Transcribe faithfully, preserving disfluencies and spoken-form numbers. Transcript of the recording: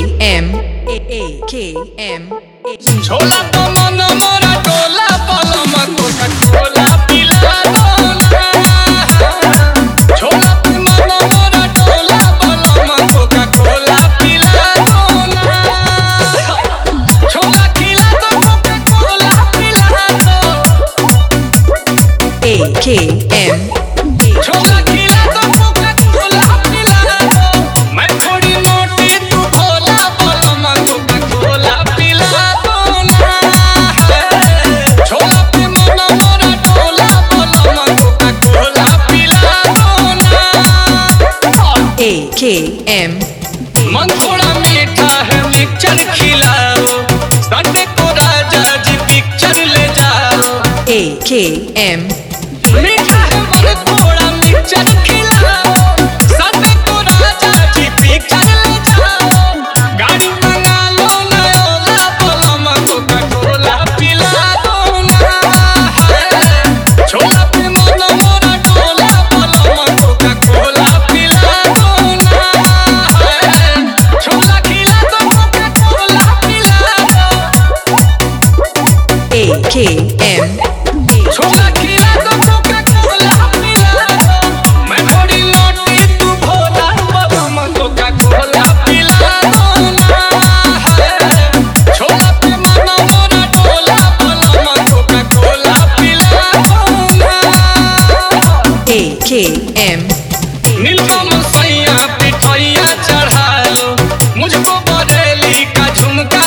M A A K M छोला तो मन मोरा टोला पलमा कोका कोला पिला दो ना। छोला तो मन मोरा टोला पलमा कोका कोला पिला दो ना। छोला खिला दो कोका कोला पिला दो। A K M छोला खिला दो कोका कोला पिला दो। मैं थोड़ी मोटी तू भोला पलमा कोका कोला पिला दो ना। छोला पे मन मोरा टोला पलमा कोका कोला पिला दो ना। A K M मन थोड़ा मीठा है मिक्सचर खिलाओ। संडे को राजा जी पिक्चर ले जाओ। A K M मीठा है मन थोड़ा मिक्सचर खिलाओ। संडे को राजा जी पिक्चर ले जाओ। गाड़ी मंगा लो ना ओला पलमा कोका कोला पिला दो ना। छोला पे मन मोरा टोला पलमा कोका कोला पिला दो ना। छोला खिला दो कोका कोला पिला दो। A K M छोला खिला दो कोका कोला पिला दो। मैं थोड़ी मोटी तू भोला पलमा कोका कोला पिला दो ना। छोला पे मन मोरा टोला पलमा कोका कोला पिला दो ना। A K M नीलकमल सैया पिठैया चढ़ा लो। मुझको बरेली का झुमका